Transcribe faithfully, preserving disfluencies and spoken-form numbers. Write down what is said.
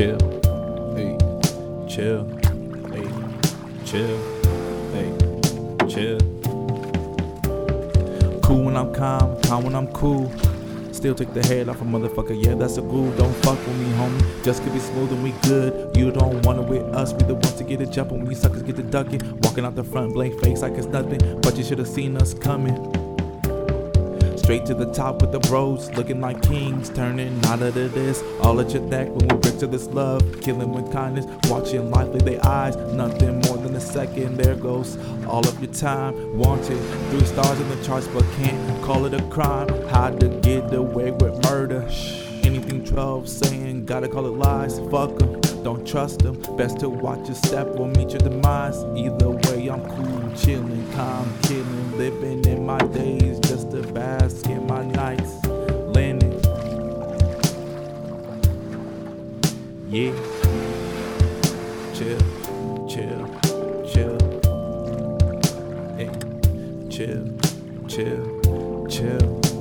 chill, hey, chill, hey, chill, hey, chill. Cool when I'm calm, calm when I'm cool. Still take the head off a motherfucker, yeah, that's a groove. Don't fuck with me, homie. Just could be smooth and we good. You don't want it with us, we the ones to get it jumping. When you suckers get to ducking, walking out the front, blank face like it's nothing. But you should have seen us coming. Straight to the top with the bros, looking like kings, turning out of this. All at your neck when we break to this love, killing with kindness, watching life with their eyes. Nothing more than a second, there goes all of your time. Wanted, three stars in the charts, but can't call it a crime. How to get away with murder? Shh. Anything twelve saying, gotta call it lies. Fuck them, don't trust them. Best to watch your step or meet your demise. Either way, I'm cool, chilling, calm, killing, living in my days just to bask in my nights. Landing, yeah. Chill, chill, chill. Hey, chill, chill, chill.